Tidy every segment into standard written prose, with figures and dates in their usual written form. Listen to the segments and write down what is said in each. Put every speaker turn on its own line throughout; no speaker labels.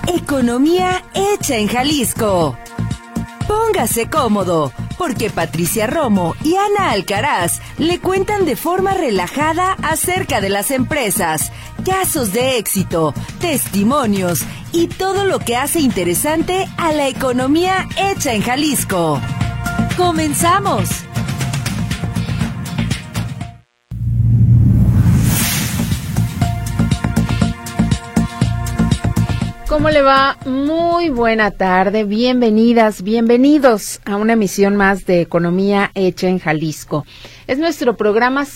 Economía hecha en Jalisco. Póngase cómodo, porque Patricia Romo y Ana Alcaraz le cuentan de forma relajada acerca de las empresas, casos de éxito, testimonios y todo lo que hace interesante a la economía hecha en Jalisco. ¡Comenzamos!
¿Cómo le va? Muy buena tarde, bienvenidas, bienvenidos a una emisión más de Economía Hecha en Jalisco. Es nuestro programa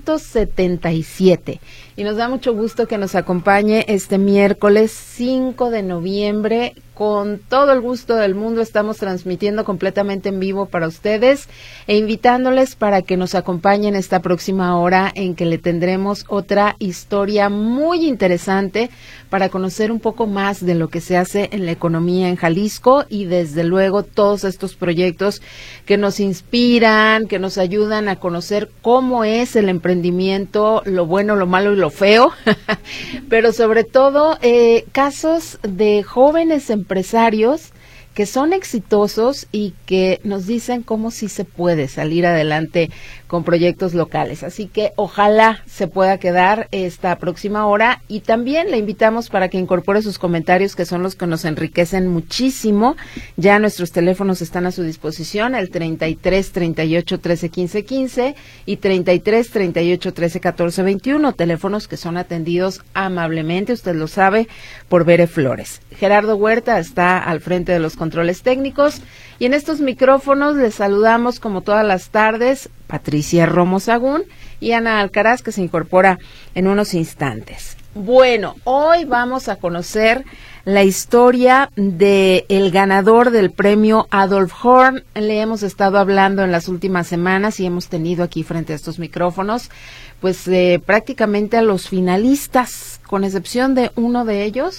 177 y nos da mucho gusto que nos acompañe este miércoles 5 de noviembre. Con todo el gusto del mundo estamos transmitiendo completamente en vivo para ustedes e invitándoles para que nos acompañen esta próxima hora en que le tendremos otra historia muy interesante para conocer un poco más de lo que se hace en la economía en Jalisco y desde luego todos estos proyectos que nos inspiran, que nos ayudan a conocer cómo es el emprendimiento, lo bueno, lo malo y lo feo, pero sobre todo casos de jóvenes empresarios que son exitosos y que nos dicen cómo sí se puede salir adelante con proyectos locales. Así que ojalá se pueda quedar esta próxima hora y también le invitamos para que incorpore sus comentarios, que son los que nos enriquecen muchísimo. Ya nuestros teléfonos están a su disposición, el 33 38 13 15 15 y 33 38 13 14 21, teléfonos que son atendidos amablemente, usted lo sabe, por Bere Flores. Gerardo Huerta está al frente de los controles técnicos y en estos micrófonos les saludamos como todas las tardes Patricia Romo Sagún y Ana Alcaraz, que se incorpora en unos instantes. Bueno, hoy vamos a conocer la historia de el ganador del premio Adolf Horn. Le hemos estado hablando en las últimas semanas y hemos tenido aquí frente a estos micrófonos pues prácticamente a los finalistas, con excepción de uno de ellos.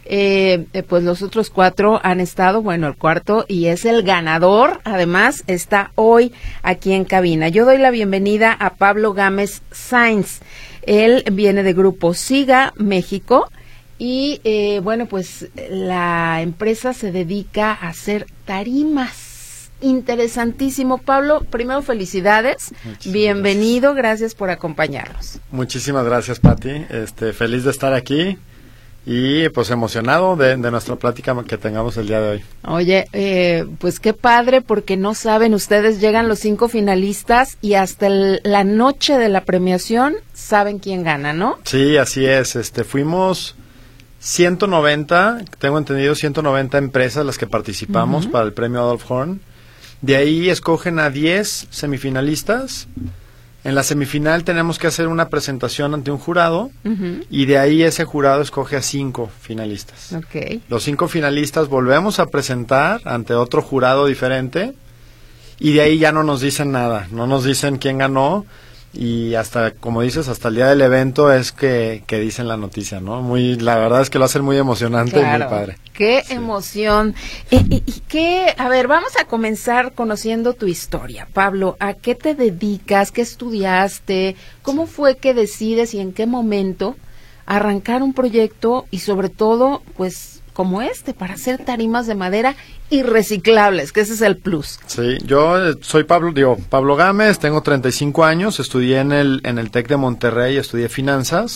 Pues los otros cuatro han estado, bueno, el cuarto y es el ganador, además está hoy aquí en cabina. Yo doy la bienvenida a Pablo Gámez Sainz. Él viene de Grupo Siga México y bueno, pues la empresa se dedica a hacer tarimas. Interesantísimo. Pablo, primero felicidades, bienvenido, gracias por acompañarnos.
Muchísimas gracias, Pati, feliz de estar aquí y pues emocionado de nuestra plática que tengamos el día de hoy.
Oye, pues qué padre, porque no saben, ustedes llegan los 5 finalistas y hasta la noche de la premiación saben quién gana, ¿no?
Sí, así es, fuimos 190, tengo entendido 190 empresas las que participamos para el premio Adolf Horn. De ahí escogen a 10 semifinalistas. En la semifinal tenemos que hacer una presentación ante un jurado y de ahí ese jurado escoge a 5 finalistas.
Okay.
Los 5 finalistas volvemos a presentar ante otro jurado diferente y de ahí ya no nos dicen nada, no nos dicen quién ganó y hasta, como dices, hasta el día del evento es que dicen la noticia, ¿no? La verdad es que lo hacen muy emocionante. Claro. Y muy padre.
¡Qué emoción! A ver, vamos a comenzar conociendo tu historia. Pablo, ¿a qué te dedicas? ¿Qué estudiaste? ¿Cómo fue que decides y en qué momento arrancar un proyecto y sobre todo, pues, como para hacer tarimas de madera y reciclables, que ese es el plus?
Sí, yo soy Pablo Gámez, tengo 35 años, estudié en el TEC de Monterrey, estudié finanzas.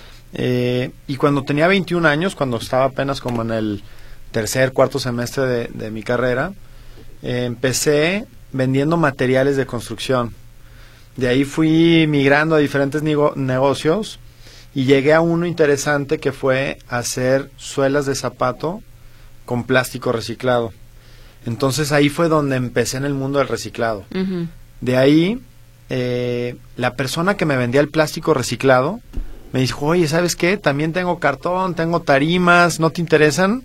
Y cuando tenía 21 años, cuando estaba apenas como en el cuarto semestre de mi carrera, empecé vendiendo materiales de construcción. De ahí fui migrando a diferentes negocios y llegué a uno interesante que fue hacer suelas de zapato con plástico reciclado. Entonces ahí fue donde empecé en el mundo del reciclado. De ahí, la persona que me vendía el plástico reciclado me dijo, oye, ¿sabes qué? También tengo cartón, tengo tarimas, ¿no te interesan?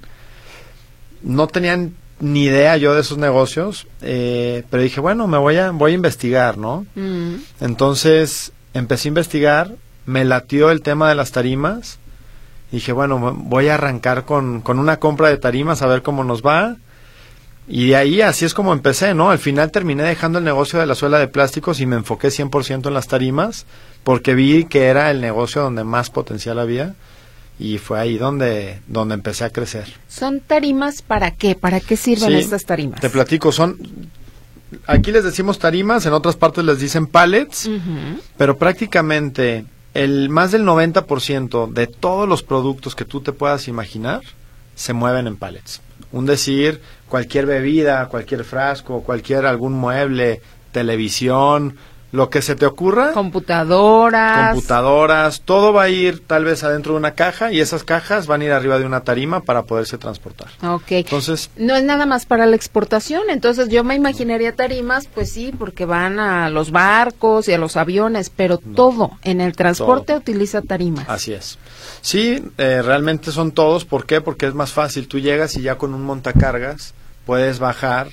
No tenían ni idea yo de esos negocios, pero dije, bueno, voy a investigar, ¿no? Entonces empecé a investigar, me latió el tema de las tarimas, dije, bueno, voy a arrancar con una compra de tarimas a ver cómo nos va. Y de ahí así es como empecé, ¿no? Al final terminé dejando el negocio de la suela de plásticos y me enfoqué 100% en las tarimas porque vi que era el negocio donde más potencial había y fue ahí donde empecé a crecer.
¿Son tarimas para qué? ¿Para qué sirven estas tarimas?
Te platico, aquí les decimos tarimas, en otras partes les dicen pallets, pero prácticamente más del 90% de todos los productos que tú te puedas imaginar se mueven en pallets. Un decir, cualquier bebida, cualquier frasco, algún mueble, televisión, lo que se te ocurra. Computadoras, todo va a ir tal vez adentro de una caja y esas cajas van a ir arriba de una tarima para poderse transportar.
Ok.
Entonces,
no es nada más para la exportación, entonces yo me imaginaría tarimas, pues sí, porque van a los barcos y a los aviones, pero todo en el transporte utiliza tarimas.
Así es. Sí, realmente son todos. ¿Por qué? Porque es más fácil. Tú llegas y ya con un montacargas puedes bajar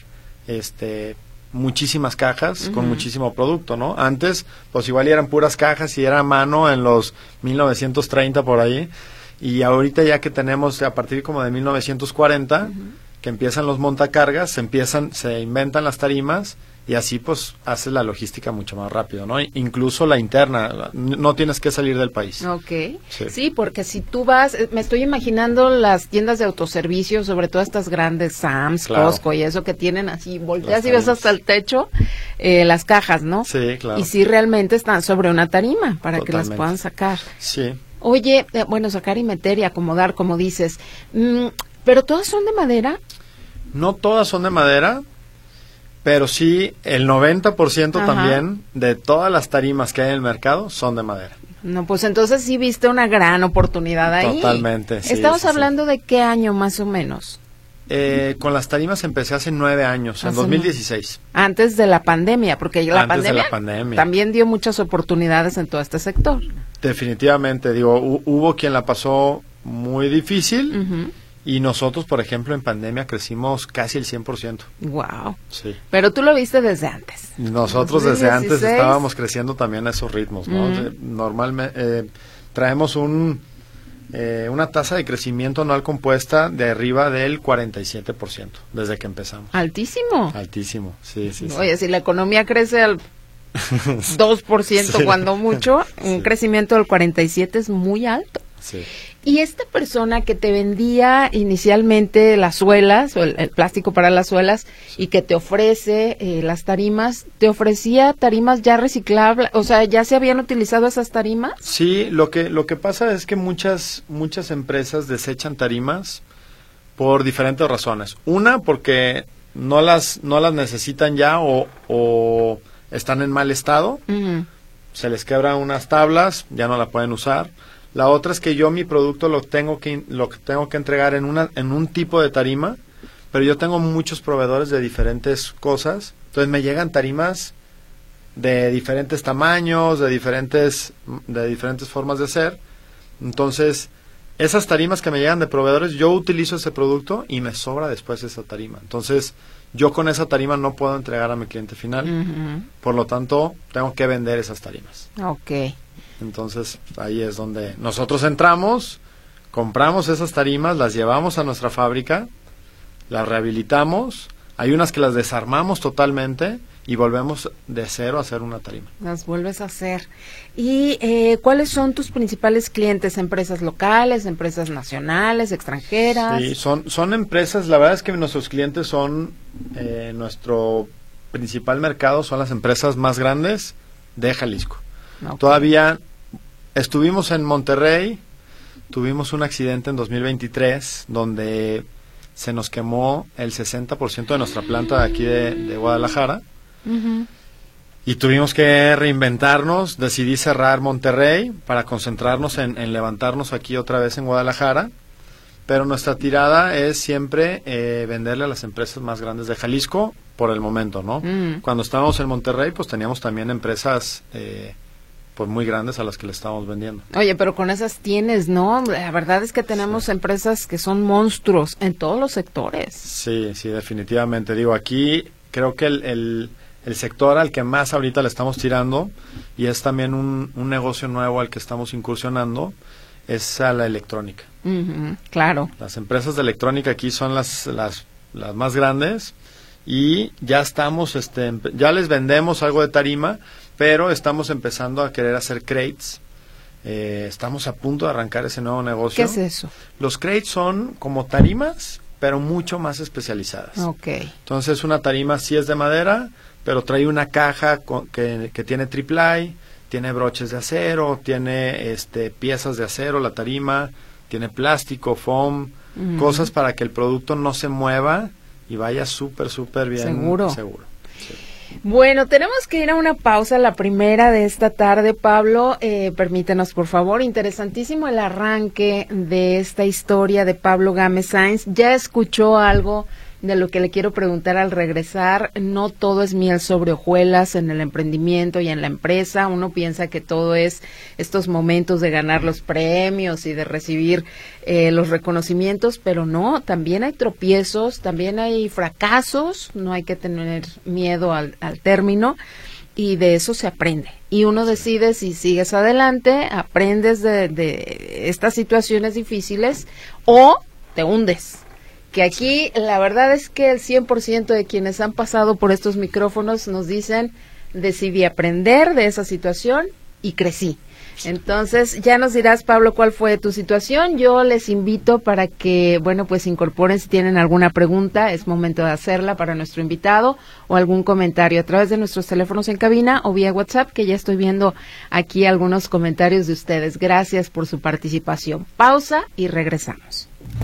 muchísimas cajas con muchísimo producto, ¿no? Antes, pues igual eran puras cajas y era a mano en los 1930 por ahí. Y ahorita ya que tenemos a partir como de 1940, que empiezan los montacargas, se inventan las tarimas y así pues haces la logística mucho más rápido, ¿no? Incluso la interna, no tienes que salir del país.
Ok, sí, porque si tú vas, me estoy imaginando las tiendas de autoservicio, sobre todo estas grandes Sam's, Costco y eso que tienen así, volteas y ves hasta el techo las cajas, ¿no?
Sí, claro.
Y sí realmente están sobre una tarima para que las puedan sacar.
Sí.
Oye, sacar y meter y acomodar, como dices, ¿pero todas son de madera?
No todas son de madera, pero sí el 90% también de todas las tarimas que hay en el mercado son de madera.
No, pues entonces sí viste una gran oportunidad ahí.
Totalmente, sí.
¿Estamos hablando de qué año más o menos?
Con las tarimas empecé hace 9 años, en 2016.
Antes de la pandemia, porque la pandemia también dio muchas oportunidades en todo este sector.
Definitivamente, hubo quien la pasó muy difícil. Y nosotros, por ejemplo, en pandemia crecimos casi el 100%.
Wow.
Sí.
Pero tú lo viste desde antes.
Nosotros desde antes estábamos creciendo también a esos ritmos, ¿no? Normalmente traemos una tasa de crecimiento anual compuesta de arriba del 47% desde que empezamos.
Altísimo.
Altísimo, sí.
Oye, si la economía crece al 2% cuando mucho, un crecimiento del 47% es muy alto.
Sí.
Y esta persona que te vendía inicialmente las suelas, o el plástico para las suelas, y que te ofrece las tarimas, ¿te ofrecía tarimas ya reciclables? O sea, ¿ya se habían utilizado esas tarimas?
Sí, lo que pasa es que muchas empresas desechan tarimas por diferentes razones. Una, porque no las necesitan ya o están en mal estado, se les quebran unas tablas, ya no la pueden usar. La otra es que yo mi producto lo tengo que entregar en un tipo de tarima, pero yo tengo muchos proveedores de diferentes cosas, entonces me llegan tarimas de diferentes tamaños, de diferentes formas de hacer. Entonces, esas tarimas que me llegan de proveedores, yo utilizo ese producto y me sobra después esa tarima. Entonces, yo con esa tarima no puedo entregar a mi cliente final, por lo tanto, tengo que vender esas tarimas.
Ok.
Entonces, ahí es donde nosotros entramos, compramos esas tarimas, las llevamos a nuestra fábrica, las rehabilitamos, hay unas que las desarmamos totalmente y volvemos de cero a hacer una tarima.
Las vuelves a hacer. ¿Y cuáles son tus principales clientes? ¿Empresas locales, empresas nacionales, extranjeras?
Sí, son empresas, la verdad es que nuestros clientes son, nuestro principal mercado son las empresas más grandes de Jalisco. Okay. Todavía estuvimos en Monterrey, tuvimos un accidente en 2023 donde se nos quemó el 60% de nuestra planta de aquí de Guadalajara y tuvimos que reinventarnos. Decidí cerrar Monterrey para concentrarnos en levantarnos aquí otra vez en Guadalajara, pero nuestra tirada es siempre venderle a las empresas más grandes de Jalisco por el momento, ¿no? Cuando estábamos en Monterrey pues teníamos también empresas pues muy grandes a las que le estamos vendiendo. Oye,
pero con esas tienes, ¿no? La verdad es que tenemos empresas que son monstruos en todos los sectores.
Sí, definitivamente. Aquí creo que el sector al que más ahorita le estamos tirando, y es también un negocio nuevo al que estamos incursionando, es a la electrónica.
Claro.
Las empresas de electrónica aquí son las más grandes y ya estamos, ya les vendemos algo de tarima, pero estamos empezando a querer hacer crates Estamos a punto de arrancar ese nuevo negocio.
¿Qué es eso?
Los crates son como tarimas, pero mucho más especializadas.
Okay.
Entonces una tarima sí es de madera, pero trae una caja que tiene triple, tiene broches de acero, tiene piezas de acero, la tarima, tiene plástico, foam, cosas para que el producto no se mueva y vaya súper bien.
Seguro.
Sí.
Bueno, tenemos que ir a una pausa, la primera de esta tarde, Pablo. Permítenos, por favor. Interesantísimo el arranque de esta historia de Pablo Gámez Sainz. Ya escuchó algo de lo que le quiero preguntar al regresar. No todo es miel sobre hojuelas en el emprendimiento y en la empresa. Uno piensa que todo es estos momentos de ganar los premios y de recibir los reconocimientos, pero no, también hay tropiezos, también hay fracasos, no hay que tener miedo al término, y de eso se aprende. Y uno decide si sigues adelante, aprendes de estas situaciones difíciles o te hundes. Que aquí la verdad es que el 100% de quienes han pasado por estos micrófonos nos dicen, decidí aprender de esa situación y crecí. Entonces, ya nos dirás, Pablo, cuál fue tu situación. Yo les invito para que, bueno, pues incorporen si tienen alguna pregunta, es momento de hacerla para nuestro invitado, o algún comentario a través de nuestros teléfonos en cabina o vía WhatsApp, que ya estoy viendo aquí algunos comentarios de ustedes. Gracias por su participación. Pausa y regresamos.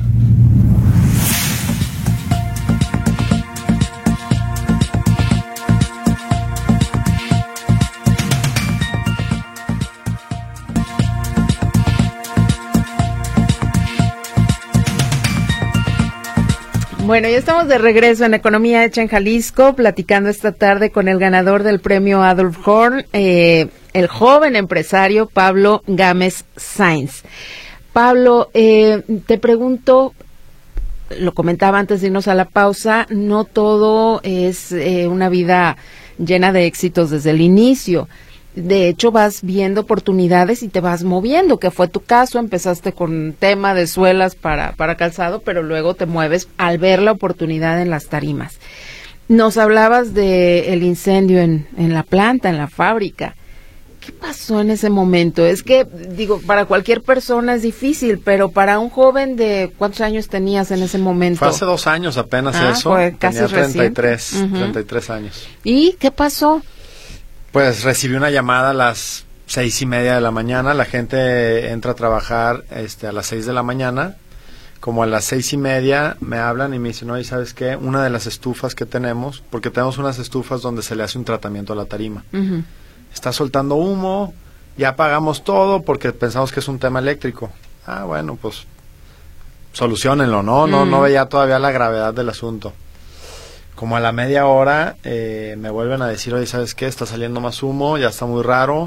Bueno, ya estamos de regreso en Economía Hecha en Jalisco, platicando esta tarde con el ganador del premio Adolf Horn, el joven empresario Pablo Gámez Sainz. Pablo, te pregunto, lo comentaba antes de irnos a la pausa, no todo es una vida llena de éxitos desde el inicio. De hecho, vas viendo oportunidades y te vas moviendo, que fue tu caso. Empezaste con tema de suelas para calzado, pero luego te mueves al ver la oportunidad en las tarimas. Nos hablabas de el incendio en la planta, en la fábrica. ¿Qué pasó en ese momento? Es que, digo, para cualquier persona es difícil, pero para un joven de ¿cuántos años tenías en ese momento?
Fue hace 2 años apenas eso.
Fue casi
tenía 33 años.
¿Y qué pasó?
Pues recibí una llamada a las 6:30 de la mañana. La gente entra a trabajar a las 6 de la mañana. Como a las 6:30 me hablan y me dicen, oye, ¿sabes qué? Una de las estufas que tenemos, porque tenemos unas estufas donde se le hace un tratamiento a la tarima. Está soltando humo, ya apagamos todo porque pensamos que es un tema eléctrico. Ah, bueno, pues soluciónenlo, ¿no? No veía todavía la gravedad del asunto. Como a la media hora me vuelven a decir, oye, ¿sabes qué? Está saliendo más humo, ya está muy raro.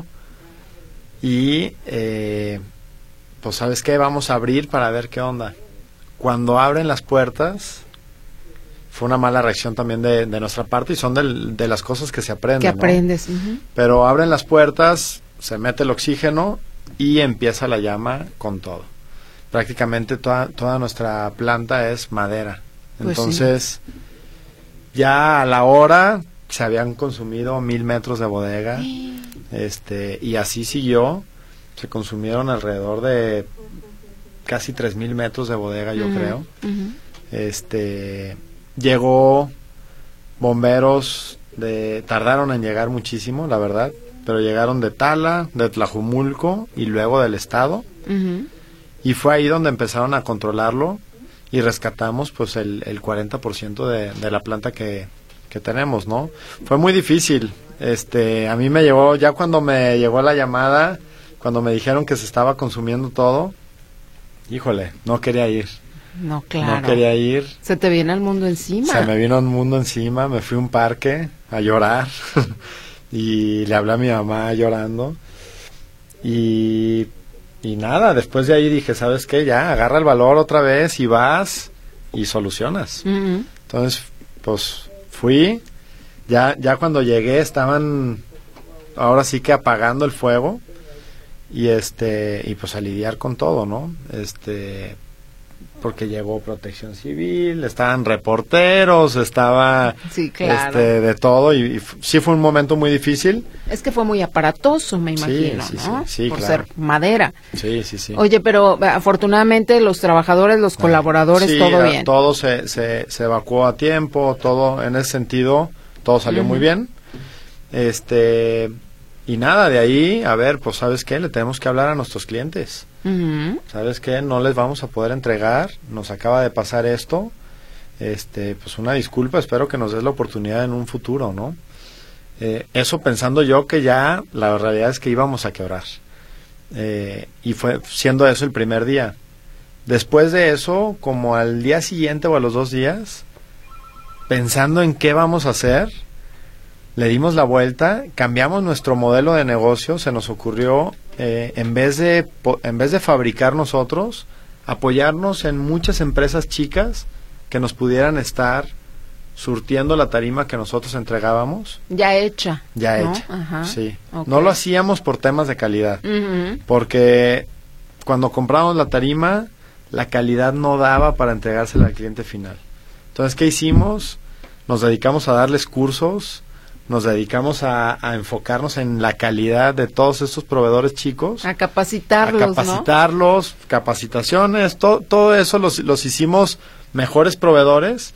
Y, pues, ¿sabes qué? Vamos a abrir para ver qué onda. Cuando abren las puertas, fue una mala reacción también de nuestra parte, y son de las cosas que se aprenden,
que aprendes,
¿no? Pero abren las puertas, se mete el oxígeno y empieza la llama con todo. Prácticamente toda nuestra planta es madera.
Pues
entonces... Sí. Ya a la hora se habían consumido 1,000 metros de bodega, y así siguió. Se consumieron alrededor de casi 3,000 metros de bodega, yo creo. Llegó bomberos, tardaron en llegar muchísimo, la verdad, pero llegaron de Tala, de Tlajumulco y luego del estado. Y fue ahí donde empezaron a controlarlo. Y rescatamos pues el 40% de la planta que tenemos, ¿no? Fue muy difícil. A mí me llegó, ya cuando me llegó la llamada, cuando me dijeron que se estaba consumiendo todo, híjole, no quería ir.
No, claro.
No quería ir.
Se te viene el mundo encima.
Se me vino el mundo encima, me fui a un parque a llorar y le hablé a mi mamá llorando. Y nada, después de ahí dije, ¿sabes qué? Ya, agarra el valor otra vez y vas y solucionas. Entonces, pues, fui. Ya cuando llegué estaban, ahora sí que apagando el fuego. Y pues a lidiar con todo, ¿no? porque llegó Protección Civil, estaban reporteros, estaba
Sí, claro.
de todo y sí fue un momento muy difícil.
Es que fue muy aparatoso, me imagino,
sí,
¿no?
sí,
por
claro.
ser madera.
Sí.
Oye, pero afortunadamente los trabajadores, los colaboradores,
Sí,
todo bien.
todo se evacuó a tiempo, todo en ese sentido, todo salió muy bien. Y nada, de ahí, a ver, pues ¿sabes qué? Le tenemos que hablar a nuestros clientes.
Ujú.
¿Sabes qué? No les vamos a poder entregar, nos acaba de pasar esto. Pues una disculpa, espero que nos des la oportunidad en un futuro, ¿no? Eso pensando yo que ya la realidad es que íbamos a quebrar. Y fue siendo eso el primer día. Después de eso, como al día siguiente o a los 2 días, pensando en qué vamos a hacer, le dimos la vuelta, cambiamos nuestro modelo de negocio, se nos ocurrió, en vez de fabricar nosotros, apoyarnos en muchas empresas chicas que nos pudieran estar surtiendo la tarima que nosotros entregábamos.
Ya hecha.
Ya
¿no?
hecha,
Ajá.
sí.
Ok.
No lo hacíamos por temas de calidad,
Ujú.
porque cuando compramos la tarima, la calidad no daba para entregársela al cliente final. Entonces, ¿qué hicimos? Nos dedicamos a darles cursos, nos dedicamos a enfocarnos en la calidad de todos estos proveedores chicos.
A capacitarlos,
Capacitaciones, todo eso los hicimos mejores proveedores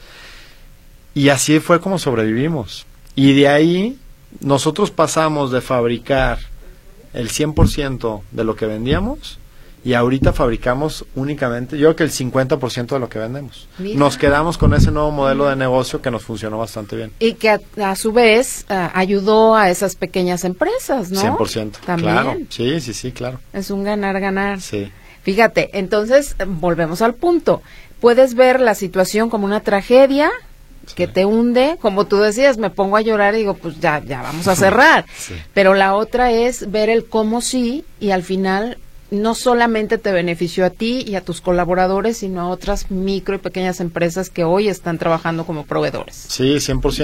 y así fue como sobrevivimos. Y de ahí nosotros pasamos de fabricar el 100% de lo que vendíamos y ahorita fabricamos únicamente, yo creo que el 50% de lo que vendemos.
Mira.
Nos quedamos con ese nuevo modelo de negocio que nos funcionó bastante bien.
¿no? Y que a su vez ayudó a esas pequeñas empresas, ¿no?
100%.
También.
Claro. Sí, claro.
Es un ganar-ganar.
Sí.
Fíjate, entonces volvemos al punto. Puedes ver la situación como una tragedia que te hunde, como tú decías, me pongo a llorar y digo, pues ya vamos a cerrar.
Sí.
Pero la otra es ver el cómo sí y al final no solamente te benefició a ti y a tus colaboradores, sino a otras micro y pequeñas empresas que hoy están trabajando como proveedores.
Sí,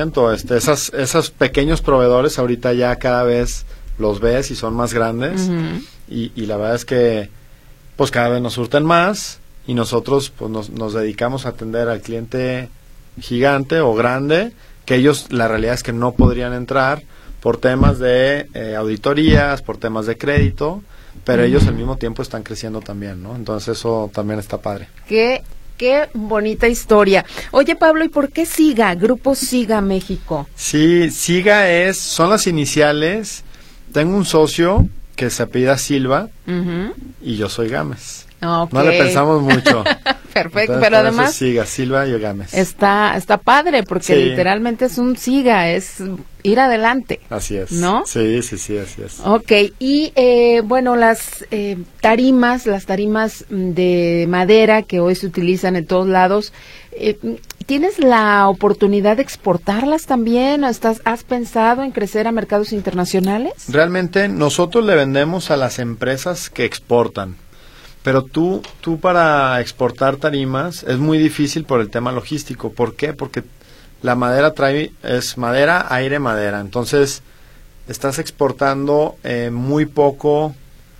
100%. Esos pequeños proveedores ahorita ya cada vez los ves y son más grandes.
Ujú.
Y la verdad es que pues cada vez nos surten más y nosotros pues nos dedicamos a atender al cliente gigante o grande, que ellos la realidad es que no podrían entrar por temas de auditorías, por temas de crédito, pero ellos al mismo tiempo están creciendo también, ¿no? Entonces eso también está padre.
Qué bonita historia. Oye, Pablo, ¿y por qué SIGA? Grupo SIGA México.
Sí, SIGA son las iniciales. Tengo un socio que se apellida Silva
Ujú.
y yo soy Gámez.
Ok.
No le pensamos mucho.
Perfecto,
Entonces,
pero
por eso
además
es SIGA, Silva y Gámez.
está padre porque
Sí.
literalmente es un SIGA, es ir adelante.
Así es.
¿No?
Sí, así es.
Ok, y bueno, las tarimas de madera que hoy se utilizan en todos lados, ¿tienes la oportunidad de exportarlas también? ¿O has pensado en crecer a mercados internacionales?
Realmente nosotros le vendemos a las empresas que exportan. Pero tú para exportar tarimas es muy difícil por el tema logístico. ¿Por qué? Porque la madera es madera, aire, madera. Entonces, estás exportando muy poco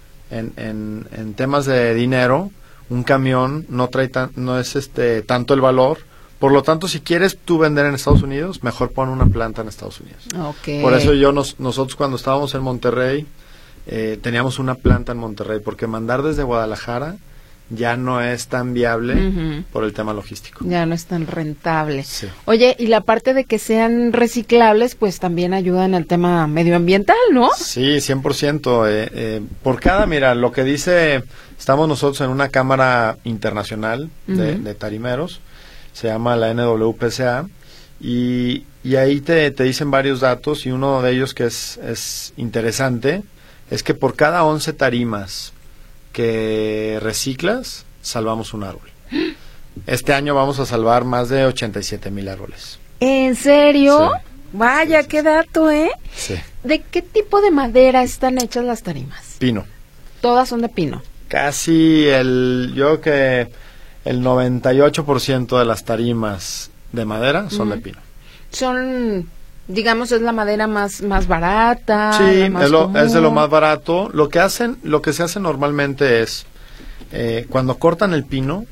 en temas de dinero. Un camión no es tanto el valor. Por lo tanto, si quieres tú vender en Estados Unidos, mejor pon una planta en Estados Unidos.
Okay.
Por eso nosotros cuando estábamos en Monterrey, teníamos una planta en Monterrey, porque mandar desde Guadalajara ya no es tan viable
Ujú.
por el tema logístico.
Ya no es tan rentable.
Sí.
Oye, y la parte de que sean reciclables, pues también ayuda en el tema medioambiental, ¿no?
Sí, 100%. Mira, lo que dice, estamos nosotros en una cámara internacional de tarimeros, se llama la NWPCA, y ahí te dicen varios datos, y uno de ellos que es interesante, es que por cada 11 tarimas que reciclas, salvamos un árbol. Este año vamos a salvar más de 87,000 árboles.
¿En serio?
Sí.
Vaya,
Sí.
qué dato, ¿eh?
Sí.
¿De qué tipo de madera están hechas las tarimas?
Pino.
Todas son de pino.
Casi yo creo que el 98% de las tarimas de madera son de pino.
Son, digamos, es la madera más barata.
Sí,
la más
es de lo
común.
más barato. Lo que se hace normalmente es, cuando cortan el pino,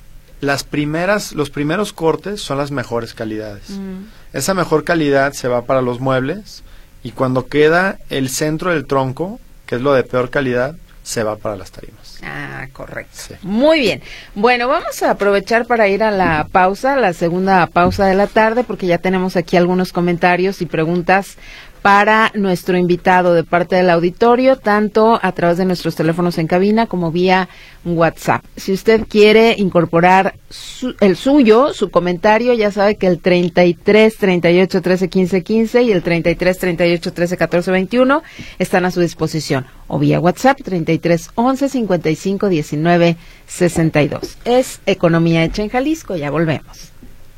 los primeros cortes son las mejores calidades. Esa mejor calidad se va para los muebles y cuando queda el centro del tronco, que es lo de peor calidad, se va para las tarimas.
Ah, correcto.
Sí.
Muy bien. Bueno, vamos a aprovechar para ir a la pausa, la segunda pausa de la tarde, porque ya tenemos aquí algunos comentarios y preguntas para nuestro invitado de parte del auditorio, tanto a través de nuestros teléfonos en cabina como vía WhatsApp. Si usted quiere incorporar el suyo, su comentario, ya sabe que el 33 38 13 15 15 y el 33 38 13 14 21 están a su disposición, o vía WhatsApp 33 11 55 19 62. Es Economía Hecha en Jalisco, ya volvemos.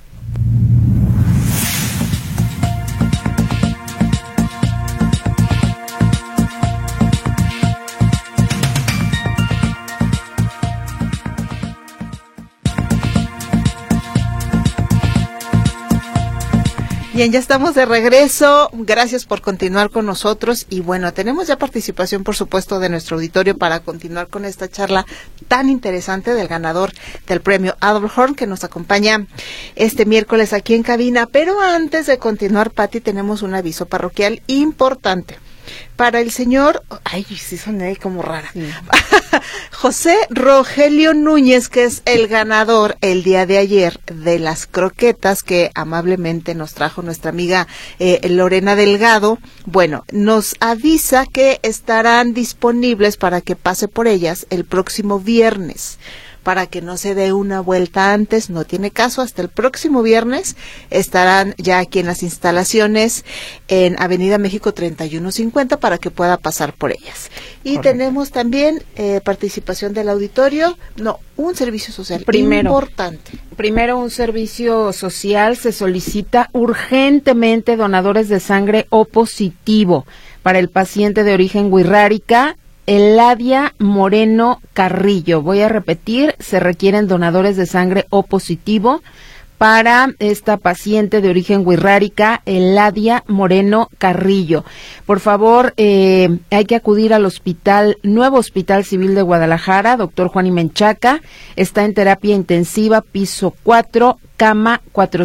Bien, ya estamos de regreso. Gracias por continuar con nosotros. Y bueno, tenemos ya participación, por supuesto, de nuestro auditorio para continuar con esta charla tan interesante del ganador del premio Adolf que nos acompaña este miércoles aquí en cabina. Pero antes de continuar, Pati, tenemos un aviso parroquial importante. Para el señor, ay, sí soné como rara, sí. José Rogelio Núñez, que es el ganador el día de ayer de las croquetas que amablemente nos trajo nuestra amiga Lorena Delgado. Bueno, nos avisa que estarán disponibles para que pase por ellas el próximo viernes, para que no se dé una vuelta antes, no tiene caso, hasta el próximo viernes estarán ya aquí en las instalaciones en Avenida México 3150 para que pueda pasar por ellas. Y correcto. Tenemos también participación del auditorio, un servicio social importante.
Primero, un servicio social, se solicita urgentemente donadores de sangre O positivo para el paciente de origen wixárika, Eladia Moreno Carrillo. Voy a repetir, se requieren donadores de sangre O positivo para esta paciente de origen wixárika, Eladia Moreno Carrillo. Por favor, hay que acudir al Nuevo Hospital Civil de Guadalajara, doctor Juan y Menchaca. Está en terapia intensiva, piso 4, cama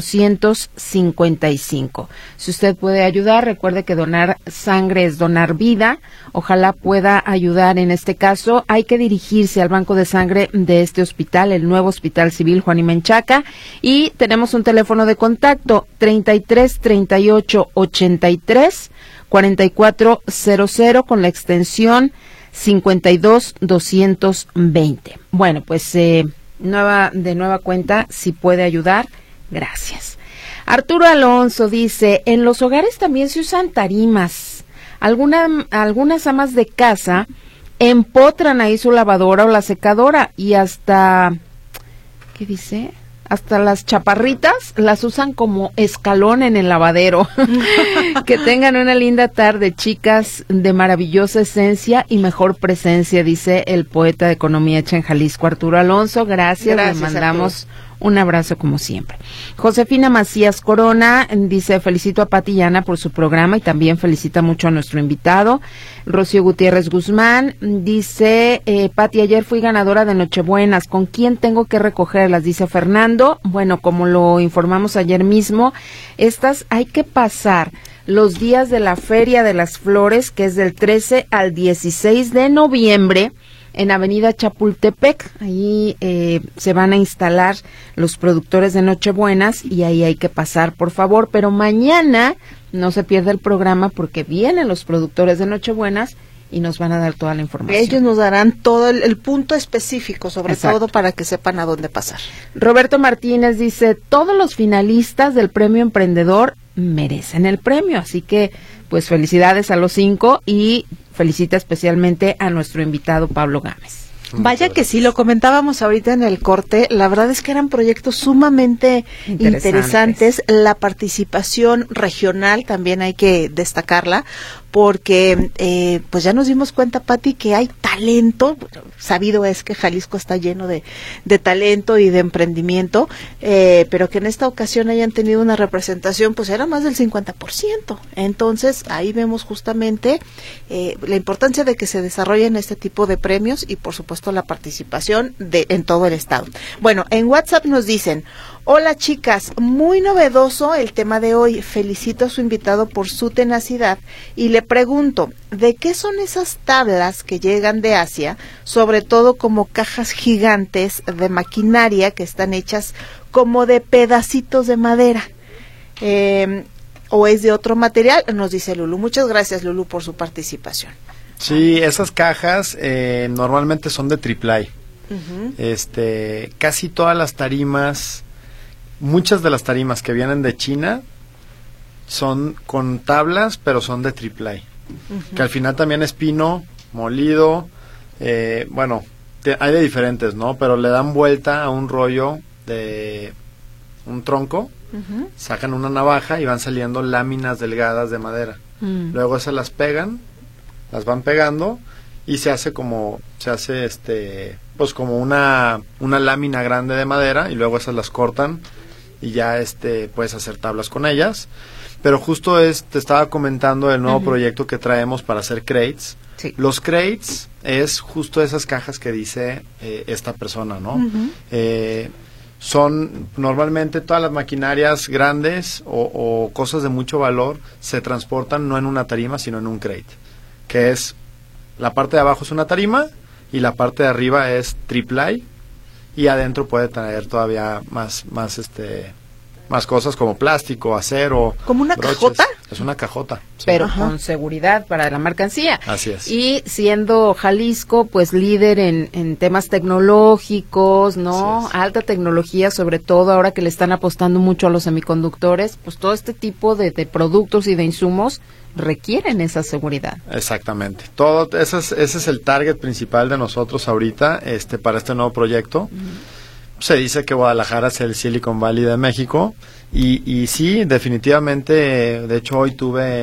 455. Si usted puede ayudar, recuerde que donar sangre es donar vida. Ojalá pueda ayudar en este caso. Hay que dirigirse al banco de sangre de este hospital, el Nuevo Hospital Civil Juan y Menchaca. Y tenemos un teléfono de contacto, 33 38 83 4400 con la extensión 52 220. Bueno, pues de nueva cuenta, si puede ayudar, gracias. Arturo Alonso dice, en los hogares también se usan tarimas. Algunas amas de casa empotran ahí su lavadora o la secadora y hasta, ¿qué dice? Hasta las chaparritas las usan como escalón en el lavadero. Que tengan una linda tarde, chicas, de maravillosa esencia y mejor presencia, dice el poeta de Economía Hecha en Jalisco, Arturo Alonso. Gracias, le mandamos un abrazo como siempre. Josefina Macías Corona dice, felicito a Pati y Ana por su programa y también felicita mucho a nuestro invitado. Rocío Gutiérrez Guzmán dice, Pati, ayer fui ganadora de Nochebuenas, ¿con quién tengo que recogerlas? Dice Fernando. Bueno, como lo informamos ayer mismo, estas hay que pasar los días de la Feria de las Flores, que es del 13 al 16 de noviembre, en Avenida Chapultepec. Ahí se van a instalar los productores de Nochebuenas y ahí hay que pasar, por favor. Pero mañana no se pierda el programa porque vienen los productores de Nochebuenas y nos van a dar toda la información.
Ellos nos darán todo el punto específico, sobre Exacto. todo para que sepan a dónde pasar.
Roberto Martínez dice, todos los finalistas del Premio Emprendedor merecen el premio, así que pues felicidades a los 5 y felicita especialmente a nuestro invitado Pablo Gámez.
Vaya que sí, lo comentábamos ahorita en el corte, la verdad es que eran proyectos sumamente interesantes. La participación regional también hay que destacarla, porque pues ya nos dimos cuenta, Pati, que hay talento. Sabido es que Jalisco está lleno de talento y de emprendimiento, pero que en esta ocasión hayan tenido una representación, pues era más del 50%. Entonces ahí vemos justamente la importancia de que se desarrollen este tipo de premios y por supuesto la participación en todo el estado. Bueno, en WhatsApp nos dicen: hola chicas, muy novedoso el tema de hoy, felicito a su invitado por su tenacidad y le pregunto, ¿de qué son esas tablas que llegan de Asia, sobre todo como cajas gigantes de maquinaria que están hechas como de pedacitos de madera? ¿O es de otro material? Nos dice Lulu. Muchas gracias, Lulu, por su participación.
Sí, esas cajas normalmente son de AAA. Casi todas las tarimas, muchas de las tarimas que vienen de China son con tablas, pero son de AAA. Que al final también es pino molido, hay de diferentes, ¿no? Pero le dan vuelta a un rollo de un tronco, sacan una navaja y van saliendo láminas delgadas de madera. Luego se las pegan, las van pegando y se hace como una lámina grande de madera y luego esas las cortan y ya puedes hacer tablas con ellas. Pero justo te estaba comentando el nuevo proyecto que traemos para hacer crates. Sí. Los crates es justo esas cajas que dice esta persona, ¿no? Son normalmente todas las maquinarias grandes o cosas de mucho valor se transportan no en una tarima sino en un crate, que es la parte de abajo es una tarima y la parte de arriba es AAA y adentro puede tener todavía más cosas como plástico, acero.
¿Como una
broches.
cajota?
Es una cajota. Sí.
Pero con seguridad para la mercancía.
Así es.
Y siendo Jalisco, pues líder en temas tecnológicos, ¿no? Alta tecnología, sobre todo ahora que le están apostando mucho a los semiconductores, pues todo este tipo de productos y de insumos requieren esa seguridad.
Exactamente. Ese es el target principal de nosotros ahorita, para este nuevo proyecto. Se dice que Guadalajara es el Silicon Valley de México y sí, definitivamente, de hecho hoy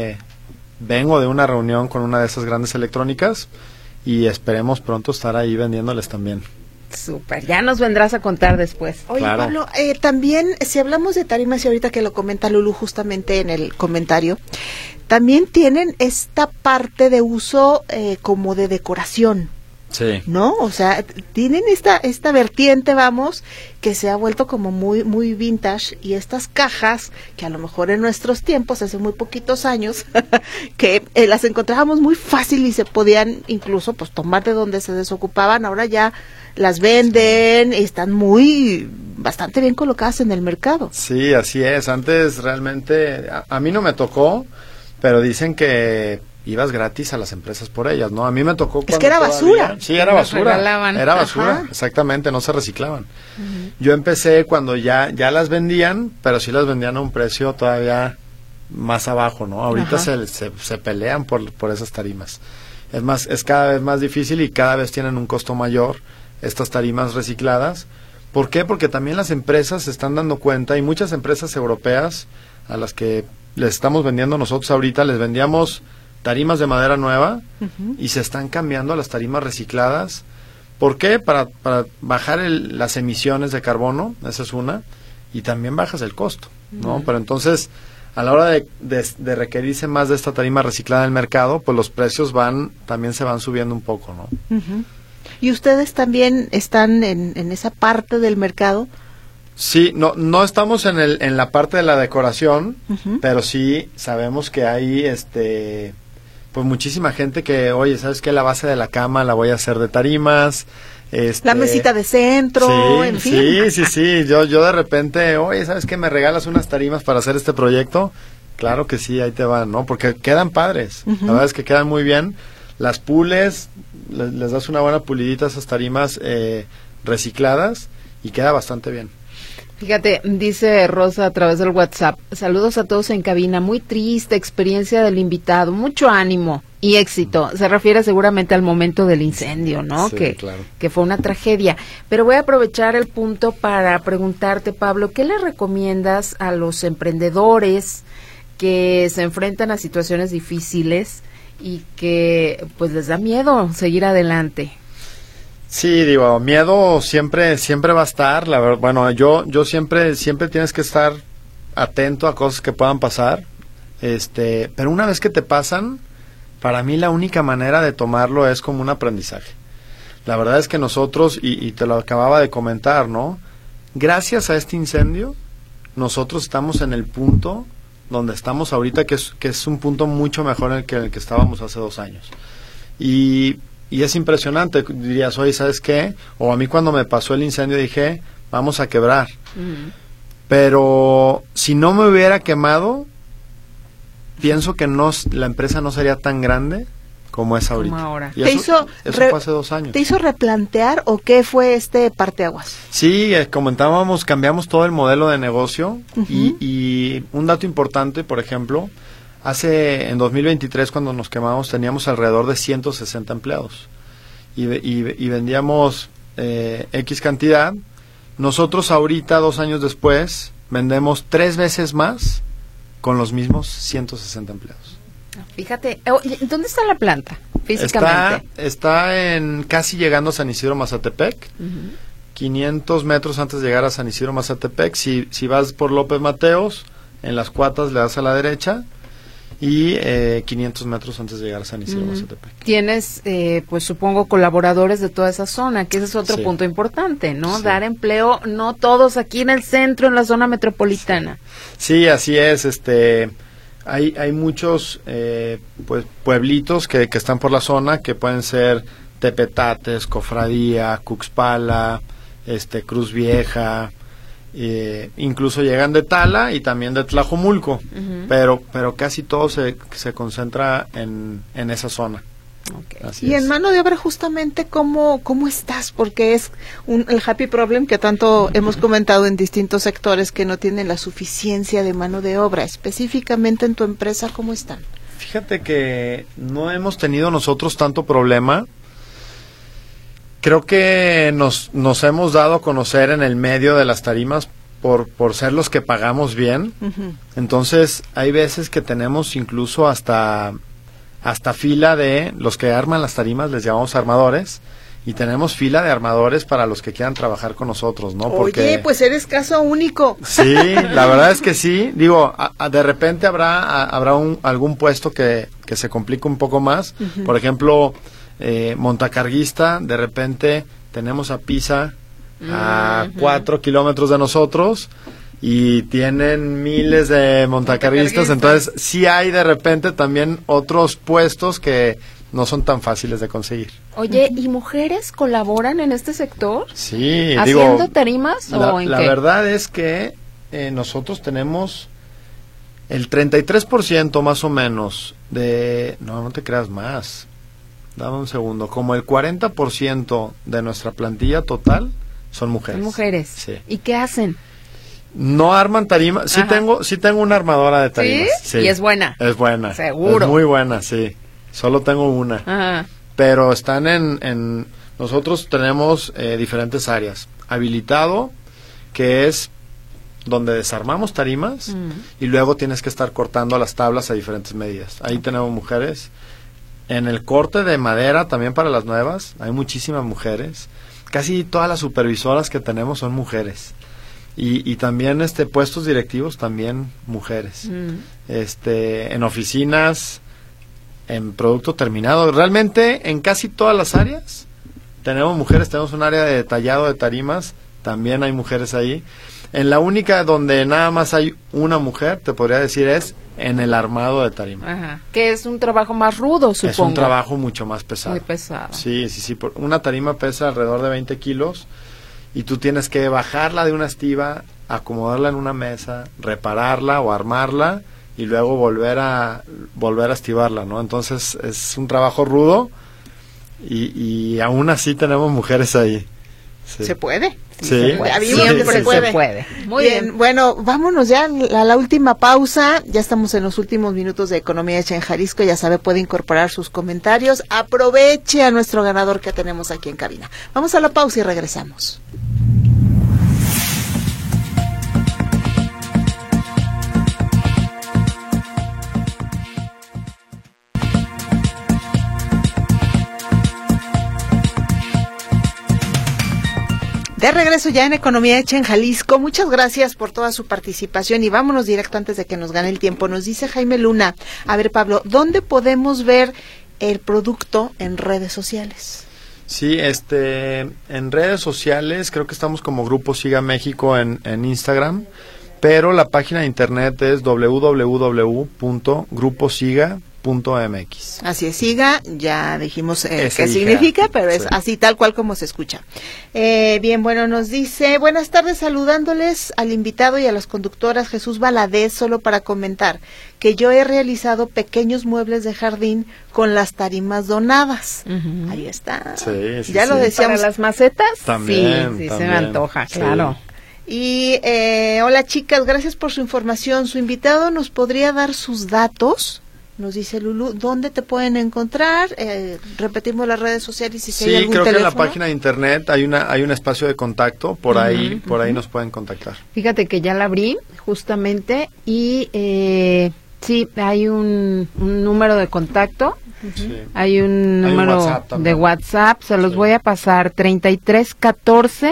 vengo de una reunión con una de esas grandes electrónicas y esperemos pronto estar ahí vendiéndoles también.
Súper, ya nos vendrás a contar después.
Oye,
claro.
Pablo, también si hablamos de tarimas y ahorita que lo comenta Lulu justamente en el comentario, también tienen esta parte de uso como de decoración.
Sí.
¿No? O sea, tienen esta vertiente, vamos, que se ha vuelto como muy muy vintage y estas cajas que a lo mejor en nuestros tiempos, hace muy poquitos años, que las encontrábamos muy fácil y se podían incluso pues tomar de donde se desocupaban, ahora ya las venden y están bastante bien colocadas en el mercado.
Sí, así es. Antes realmente, a mí no me tocó, pero dicen que ibas gratis a las empresas por ellas, ¿no? A mí me tocó cuando
es que era basura.
Sí, era basura.
Regalaban.
Era basura, exactamente, no se reciclaban. Yo empecé cuando ya las vendían, pero sí las vendían a un precio todavía más abajo, ¿no? Ahorita se pelean por esas tarimas. Es cada vez más difícil y cada vez tienen un costo mayor estas tarimas recicladas. ¿Por qué? Porque también las empresas se están dando cuenta y muchas empresas europeas a las que les estamos vendiendo nosotros ahorita, les vendíamos tarimas de madera nueva y se están cambiando a las tarimas recicladas. ¿Por qué? Para bajar las emisiones de carbono, esa es una, y también bajas el costo, ¿no? Pero entonces, a la hora de requerirse más de esta tarima reciclada en el mercado, pues los precios también se van subiendo un poco, ¿no?
¿Y ustedes también están en esa parte del mercado?
Sí, no estamos en la parte de la decoración, pero sí sabemos que hay pues muchísima gente que, oye, ¿sabes qué? La base de la cama la voy a hacer de tarimas.
La mesita de centro,
sí,
en fin.
Sí. Yo de repente, oye, ¿sabes qué? ¿Me regalas unas tarimas para hacer este proyecto? Claro que sí, ahí te van, ¿no? Porque quedan padres. La verdad es que quedan muy bien. Las pules, les das una buena pulidita a esas tarimas recicladas y queda bastante bien.
Fíjate, dice Rosa a través del WhatsApp, saludos a todos en cabina, muy triste experiencia del invitado, mucho ánimo y éxito. Se refiere seguramente al momento del incendio, ¿no?
Sí, claro.
Que fue una tragedia. Pero voy a aprovechar el punto para preguntarte, Pablo, ¿qué le recomiendas a los emprendedores que se enfrentan a situaciones difíciles y que pues les da miedo seguir adelante.
Sí, digo, miedo siempre va a estar, la verdad. Bueno, yo siempre tienes que estar atento a cosas que puedan pasar, pero una vez que te pasan, para mí la única manera de tomarlo es como un aprendizaje. La verdad es que nosotros, y te lo acababa de comentar, ¿no? Gracias a este incendio, nosotros estamos en el punto donde estamos ahorita, que es un punto mucho mejor en el que estábamos hace 2 años. Y es impresionante, dirías, oye, ¿sabes qué? O a mí cuando me pasó el incendio dije, vamos a quebrar. Uh-huh. Pero si no me hubiera quemado, pienso que la empresa no sería tan grande como es ahorita.
Como ahora.
Y eso fue hace 2 años.
¿Te hizo replantear o qué fue este parteaguas?
Sí, comentábamos, cambiamos todo el modelo de negocio. Uh-huh. y un dato importante, por ejemplo, en 2023 cuando nos quemamos teníamos alrededor de 160 empleados y vendíamos X cantidad. Nosotros ahorita, 2 años después, vendemos 3 veces más con los mismos 160 empleados.
Fíjate, ¿dónde está la planta físicamente?
Está casi llegando a San Isidro Mazatepec, uh-huh. 500 metros antes de llegar a San Isidro Mazatepec. Si vas por López Mateos, en las cuatas le das a la derecha, y 500 metros antes de llegar a San Isidro Mazatepec.
Tienes, pues supongo, colaboradores de toda esa zona, que ese es otro punto importante, ¿no? Sí. Dar empleo, no todos aquí en el centro, en la zona metropolitana.
Sí, así es. Hay muchos pues pueblitos que están por la zona, que pueden ser Tepetates, Cofradía, Cuxpala, Cruz Vieja. Incluso llegan de Tala y también de Tlajomulco, uh-huh. pero casi todo se concentra en esa zona.
Okay. Y en mano de obra, justamente, ¿cómo estás? Porque es el happy problem que tanto hemos comentado en distintos sectores, que no tienen la suficiencia de mano de obra. Específicamente en tu empresa, ¿cómo están?
Fíjate que no hemos tenido nosotros tanto problema. Creo que nos hemos dado a conocer en el medio de las tarimas por ser los que pagamos bien. Uh-huh. Entonces, hay veces que tenemos incluso hasta fila de los que arman las tarimas, les llamamos armadores, y tenemos fila de armadores para los que quieran trabajar con nosotros, ¿no?
Oye, pues eres caso único.
Sí, la verdad es que sí. Digo, de repente habrá algún puesto que se complica un poco más. Uh-huh. Por ejemplo, montacarguista, de repente tenemos a Pisa a 4 kilómetros de nosotros y tienen miles de montacarguistas, entonces sí hay de repente también otros puestos que no son tan fáciles de conseguir.
Oye, ¿y mujeres colaboran en este sector?
Sí,
¿haciendo tarimas o en qué?
La verdad es que nosotros tenemos el 33% más o menos no te creas más. Dame un segundo. Como el 40% de nuestra plantilla total son mujeres.
Son mujeres.
Sí.
¿Y qué hacen?
No arman tarimas. Sí tengo una armadora de tarimas.
¿Sí? ¿Y es buena?
Es buena.
Seguro.
Es muy buena, sí. Solo tengo una.
Ajá.
Pero están nosotros tenemos diferentes áreas. Habilitado, que es donde desarmamos tarimas, y luego tienes que estar cortando las tablas a diferentes medidas. Ahí tenemos mujeres. En el corte de madera, también para las nuevas, hay muchísimas mujeres. Casi todas las supervisoras que tenemos son mujeres. Y también puestos directivos, también mujeres. En oficinas, en producto terminado. Realmente, en casi todas las áreas tenemos mujeres. Tenemos un área de detallado de tarimas, también hay mujeres ahí. En la única donde nada más hay una mujer, te podría decir, es en el armado de tarima.
Ajá. Que es un trabajo más rudo, supongo.
Es un trabajo mucho más pesado.
Muy pesado.
Sí. Una tarima pesa alrededor de 20 kilos y tú tienes que bajarla de una estiba, acomodarla en una mesa, repararla o armarla y luego volver a estibarla, ¿no? Entonces es un trabajo rudo y aún así tenemos mujeres ahí. Sí.
¿Se puede?
Sí,
siempre se puede. Muy bien.
Bueno, vámonos ya a la última pausa. Ya estamos en los últimos minutos de Economía Hecha en Jalisco. Ya sabe, puede incorporar sus comentarios. Aproveche a nuestro ganador que tenemos aquí en cabina. Vamos a la pausa y regresamos. De regreso ya en Economía Hecha en Jalisco. Muchas gracias por toda su participación y vámonos directo antes de que nos gane el tiempo. Nos dice Jaime Luna, a ver Pablo, ¿dónde podemos ver el producto en redes sociales?
Sí, en redes sociales creo que estamos como Grupo Siga México en Instagram, pero la página de internet es www.gruposiga.mx.
Así es, Siga, ya dijimos qué
hija.
significa, pero es
Sí.
así tal cual como se escucha. Bien, bueno, nos dice, buenas tardes, saludándoles al invitado y a las conductoras Jesús Valadez, solo para comentar que yo he realizado pequeños muebles de jardín con las tarimas donadas.
Ujú.
Ahí está.
Sí,
Ya lo
sí.
decíamos.
¿Para las macetas?
También,
Sí, se
también.
me antoja,
Sí.
claro.
Y hola chicas, gracias por su información. Su invitado nos podría dar sus datos, nos dice Lulu, ¿dónde te pueden encontrar? Repetimos las redes sociales y si hay
Sí,
algún
creo que en
teléfono.
la página de internet hay un espacio de contacto, por ahí nos pueden contactar.
Fíjate que ya la abrí justamente y sí, hay un número de contacto,
Sí.
hay un
Hay un
número
WhatsApp
de
también.
WhatsApp, se los
Sí.
voy a pasar, 3314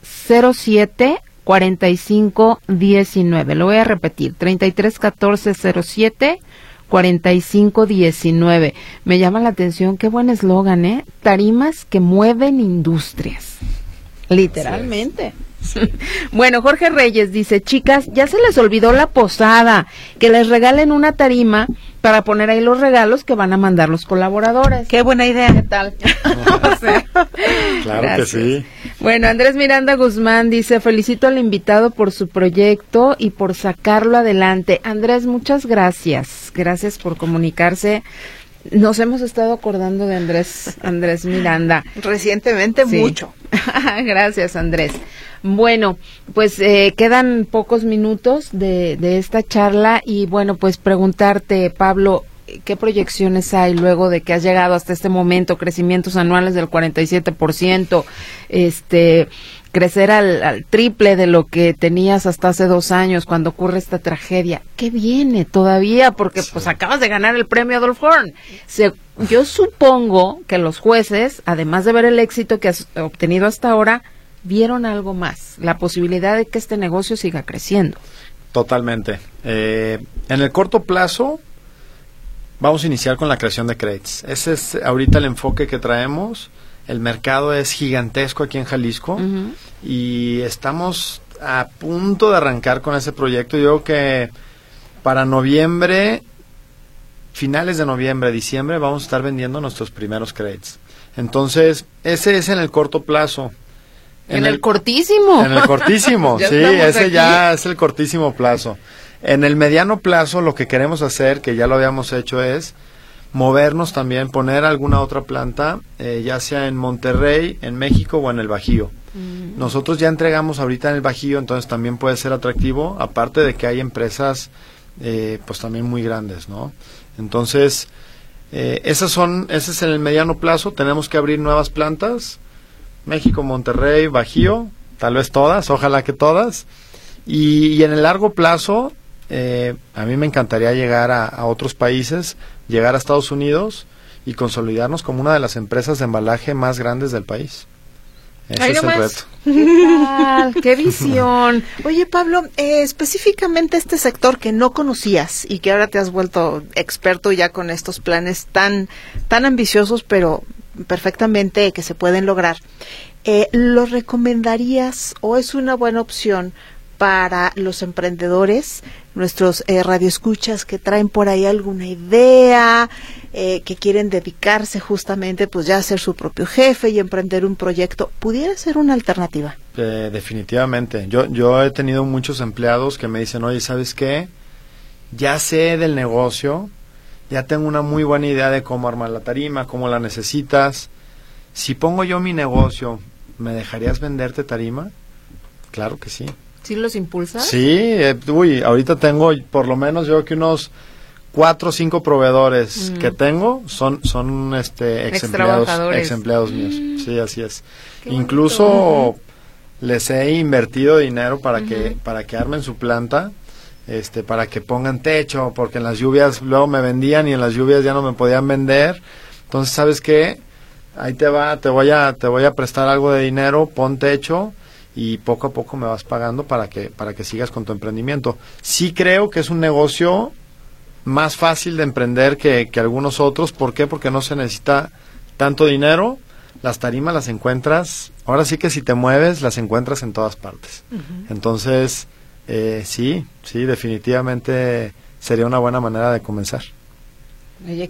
07 45 19. Lo voy a repetir, 3314 07 45 19. Me llama la atención, qué buen eslogan, ¿eh? Tarimas que mueven industrias. Literalmente. Bueno, Jorge Reyes dice, chicas, ya se les olvidó la posada, que les regalen una tarima para poner ahí los regalos que van a mandar los colaboradores.
Qué buena idea.
¿Qué tal? O sea,
Claro
gracias.
que sí.
Bueno, Andrés Miranda Guzmán dice, felicito al invitado por su proyecto y por sacarlo adelante. Andrés, muchas gracias. Gracias por comunicarse. Nos hemos estado acordando de Andrés Miranda.
Recientemente
Sí.
mucho.
Gracias, Andrés. Bueno, pues quedan pocos minutos de esta charla y bueno, pues preguntarte, Pablo, ¿qué proyecciones hay luego de que has llegado hasta este momento? Crecimientos anuales del 47%, crecer al triple de lo que tenías hasta hace 2 años cuando ocurre esta tragedia. ¿Qué viene todavía? Porque pues acabas de ganar el premio Adolf Horn. Yo supongo que los jueces, además de ver el éxito que has obtenido hasta ahora, vieron algo más, la posibilidad de que este negocio siga creciendo.
Totalmente. En el corto plazo, vamos a iniciar con la creación de créditos. Ese es ahorita el enfoque que traemos. El mercado es gigantesco aquí en Jalisco y estamos a punto de arrancar con ese proyecto. Yo creo que para noviembre, finales de noviembre, diciembre, vamos a estar vendiendo nuestros primeros créditos. Entonces, ese es en el corto plazo.
En el cortísimo.
En el cortísimo,
Ya
sí,
estamos
ese
aquí.
ya es el cortísimo plazo. En el mediano plazo, lo que queremos hacer, que ya lo habíamos hecho, es movernos también, poner alguna otra planta, ya sea en Monterrey, en México o en el Bajío. Nosotros ya entregamos ahorita en el Bajío, entonces también puede ser atractivo, aparte de que hay empresas pues también muy grandes, ¿no? Entonces, ese es en el mediano plazo. Tenemos que abrir nuevas plantas, México, Monterrey, Bajío, tal vez todas, ojalá que todas. Y en el largo plazo, a mí me encantaría llegar a otros países, llegar a Estados Unidos y consolidarnos como una de las empresas de embalaje más grandes del país. Ese
Ay,
es el
nomás.
reto.
¿Qué tal? ¡Qué visión!
Oye, Pablo, específicamente este sector que no conocías y que ahora te has vuelto experto ya con estos planes tan ambiciosos, pero perfectamente que se pueden lograr, ¿lo recomendarías o es una buena opción para los emprendedores, nuestros radioescuchas que traen por ahí alguna idea, que quieren dedicarse justamente pues ya a ser su propio jefe y emprender un proyecto? ¿Pudiera ser una alternativa?
Definitivamente. Yo he tenido muchos empleados que me dicen, oye, ¿sabes qué? Ya sé del negocio, ya tengo una muy buena idea de cómo armar la tarima, cómo la necesitas. Si pongo yo mi negocio, ¿me dejarías venderte tarima? Claro que sí.
¿Sí los impulsas?
Sí, ahorita tengo por lo menos yo que unos 4 o 5 proveedores que tengo son ex empleados míos. Sí, así es.
Qué
Incluso
bonito.
les he invertido dinero para que armen su planta, para que pongan techo, porque en las lluvias luego me vendían y en las lluvias ya no me podían vender. Entonces, ¿sabes qué? Ahí te voy a prestar algo de dinero, pon techo y poco a poco me vas pagando para que sigas con tu emprendimiento. Sí creo que es un negocio más fácil de emprender que algunos otros. ¿Por qué? Porque no se necesita tanto dinero. Las tarimas las encuentras, ahora sí que si te mueves, las encuentras en todas partes. Entonces, sí, definitivamente sería una buena manera de comenzar.
Oye,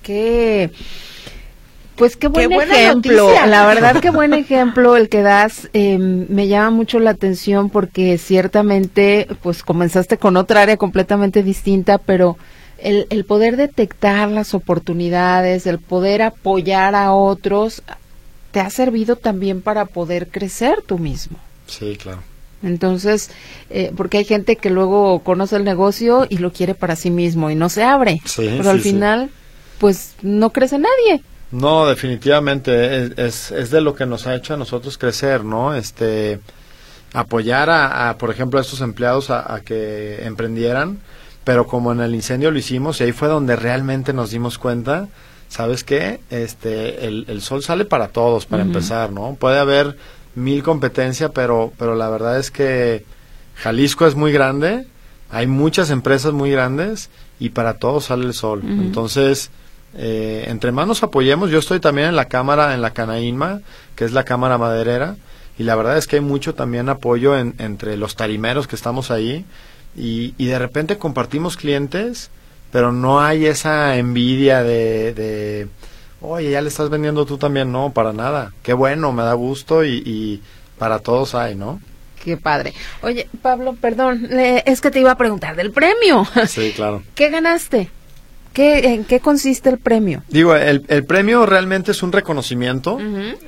pues qué buen
buena
ejemplo,
noticia.
La verdad qué buen ejemplo el que das. Me llama mucho la atención porque ciertamente pues comenzaste con otra área completamente distinta, pero el poder detectar las oportunidades, el poder apoyar a otros, te ha servido también para poder crecer tú mismo.
Sí, claro.
Entonces, porque hay gente que luego conoce el negocio y lo quiere para sí mismo y no se abre, pero al final pues no crece nadie.
No, definitivamente es de lo que nos ha hecho a nosotros crecer, ¿no? Apoyar a por ejemplo, a estos empleados a que emprendieran, pero como en el incendio lo hicimos, y ahí fue donde realmente nos dimos cuenta, ¿sabes qué? El sol sale para todos, para empezar, ¿no? Puede haber 1000 competencias, pero la verdad es que Jalisco es muy grande, hay muchas empresas muy grandes, y para todos sale el sol. Entonces, entre más nos apoyemos, yo estoy también en la cámara, en la Canainma, que es la cámara maderera, y la verdad es que hay mucho también apoyo entre los tarimeros que estamos ahí, y de repente compartimos clientes, pero no hay esa envidia de oye, ya le estás vendiendo tú también. No, para nada. Qué bueno, me da gusto y para todos hay, ¿no?
Qué padre. Oye, Pablo, perdón, es que te iba a preguntar del premio.
Sí, claro.
¿Qué ganaste? ¿En qué consiste el premio?
Digo, el premio realmente es un reconocimiento,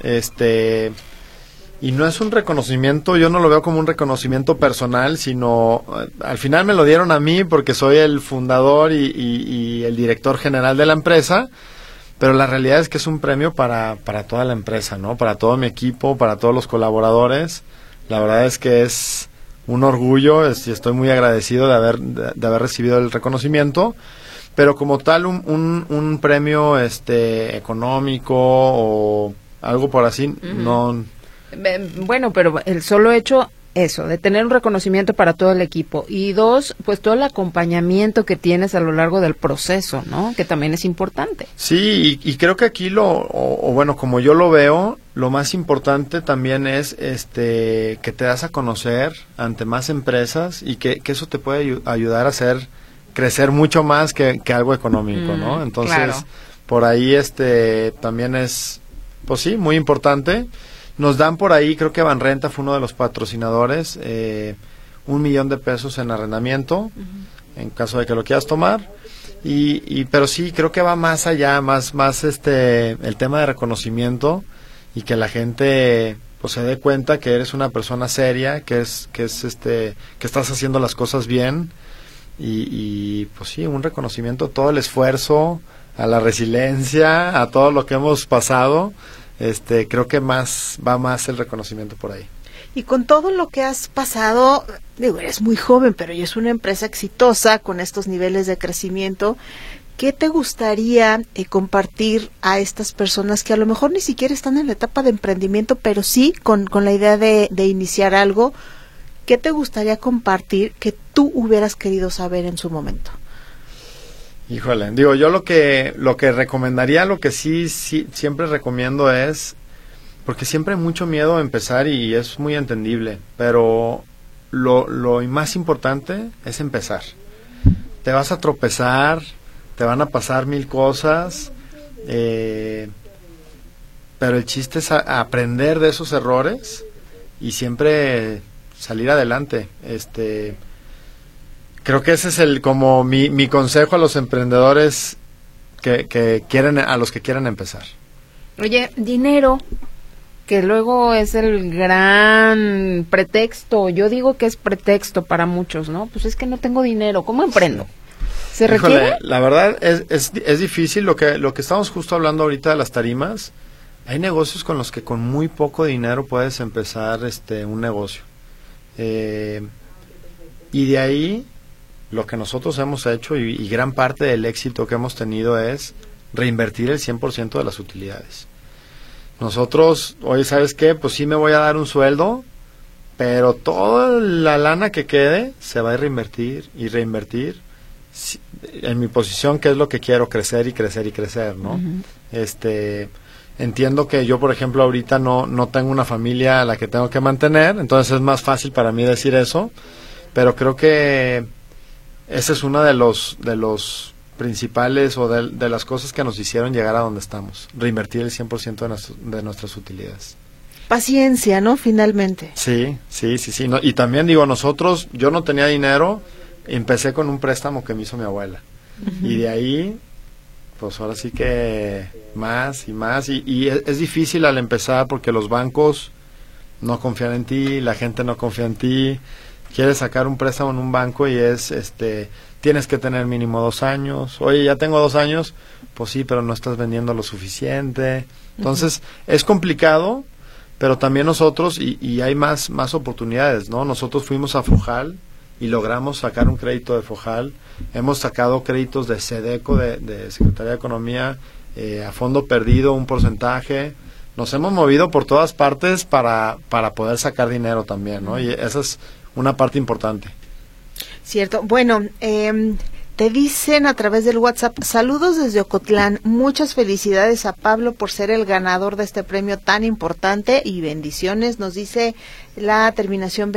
y no es un reconocimiento, yo no lo veo como un reconocimiento personal, sino al final me lo dieron a mí porque soy el fundador y el director general de la empresa, pero la realidad es que es un premio para toda la empresa, ¿no? Para todo mi equipo, para todos los colaboradores. La verdad es que es un orgullo, y estoy muy agradecido de haber recibido el reconocimiento, pero como tal un premio económico o algo por así, no.
Bueno, pero el solo hecho eso, de tener un reconocimiento para todo el equipo, y dos, pues todo el acompañamiento que tienes a lo largo del proceso, ¿no? Que también es importante.
Sí, y creo que aquí bueno, como yo lo veo, lo más importante también es que te das a conocer ante más empresas, y que eso te puede ayudar a hacer crecer mucho más que algo económico, ¿no? Entonces,
claro.
Por ahí también es, pues sí, muy importante. Nos dan por ahí, creo que Banrenta fue uno de los patrocinadores, $1 millón en arrendamiento, en caso de que lo quieras tomar, pero sí, creo que va más allá, más el tema de reconocimiento, y que la gente pues se dé cuenta que eres una persona seria, que estás haciendo las cosas bien, y pues sí, un reconocimiento a todo el esfuerzo, a la resiliencia, a todo lo que hemos pasado. Creo que va más el reconocimiento por ahí.
Y con todo lo que has pasado, digo, eres muy joven, pero ya es una empresa exitosa con estos niveles de crecimiento. ¿Qué te gustaría compartir a estas personas que a lo mejor ni siquiera están en la etapa de emprendimiento, pero sí con la idea de iniciar algo? ¿Qué te gustaría compartir que tú hubieras querido saber en su momento?
Híjole, digo, yo lo que recomendaría, lo que sí siempre recomiendo es, porque siempre hay mucho miedo a empezar y es muy entendible, pero lo más importante es empezar. Te vas a tropezar, te van a pasar 1000 cosas, pero el chiste es aprender de esos errores y siempre salir adelante. Creo que ese es como mi consejo a los emprendedores a los que quieran empezar.
Oye, dinero, que luego es el gran pretexto. Yo digo que es pretexto para muchos, ¿no? Pues es que no tengo dinero, ¿cómo emprendo? ¿Se requiere?
La verdad es difícil. Lo que estamos justo hablando ahorita de las tarimas, hay negocios con los que con muy poco dinero puedes empezar un negocio. Y de ahí lo que nosotros hemos hecho y gran parte del éxito que hemos tenido es reinvertir el 100% de las utilidades. Nosotros, oye, ¿sabes qué? Pues sí me voy a dar un sueldo, pero toda la lana que quede se va a reinvertir y reinvertir en mi posición, que es lo que quiero, crecer y crecer y crecer, ¿no? Uh-huh. Entiendo que yo, por ejemplo, ahorita no tengo una familia a la que tengo que mantener, entonces es más fácil para mí decir eso, pero creo que ese es uno de los principales o de las cosas que nos hicieron llegar a donde estamos, reinvertir el 100% de nuestras utilidades.
Paciencia, ¿no? Finalmente.
Sí. No, y también digo, yo no tenía dinero, empecé con un préstamo que me hizo mi abuela. Uh-huh. Y de ahí, pues ahora sí que más y más. Y es difícil al empezar porque los bancos no confían en ti, la gente no confía en ti. Quieres sacar un préstamo en un banco y tienes que tener mínimo 2 años. Oye, ya tengo 2 años, pues sí, pero no estás vendiendo lo suficiente. Entonces, uh-huh, es complicado, pero también nosotros, y hay más oportunidades, ¿no? Nosotros fuimos a Fojal y logramos sacar un crédito de Fojal. Hemos sacado créditos de SEDECO, de Secretaría de Economía, a fondo perdido, un porcentaje. Nos hemos movido por todas partes para poder sacar dinero también, ¿no? Y esa es una parte importante.
Cierto. Bueno, te dicen a través del WhatsApp, saludos desde Ocotlán, muchas felicidades a Pablo por ser el ganador de este premio tan importante y bendiciones, nos dice la terminación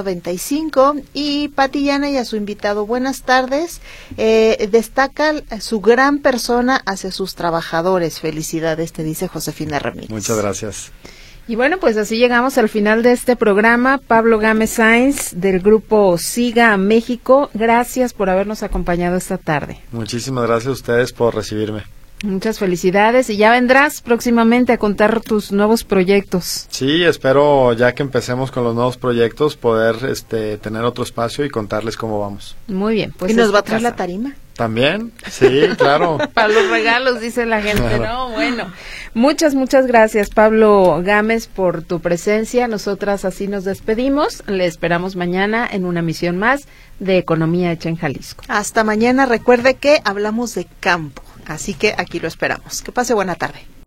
2295, y Pati Llana y a su invitado, buenas tardes, destaca su gran persona hacia sus trabajadores, felicidades, te dice Josefina Ramírez.
Muchas gracias.
Y bueno, pues así llegamos al final de este programa. Pablo Gámez Sainz, del grupo Siga a México, gracias por habernos acompañado esta tarde.
Muchísimas gracias a ustedes por recibirme.
Muchas felicidades, y ya vendrás próximamente a contar tus nuevos proyectos.
Sí, espero ya que empecemos con los nuevos proyectos poder tener otro espacio y contarles cómo vamos.
Muy bien. Pues
¿y nos va a traer la tarima?
¿También? Sí, claro.
Para los regalos, dice la gente, claro. No, bueno. Muchas gracias, Pablo Gámez, por tu presencia. Nosotras así nos despedimos. Le esperamos mañana en una emisión más de Economía Hecha en Jalisco.
Hasta mañana. Recuerde que hablamos de campo, así que aquí lo esperamos. Que pase buena tarde.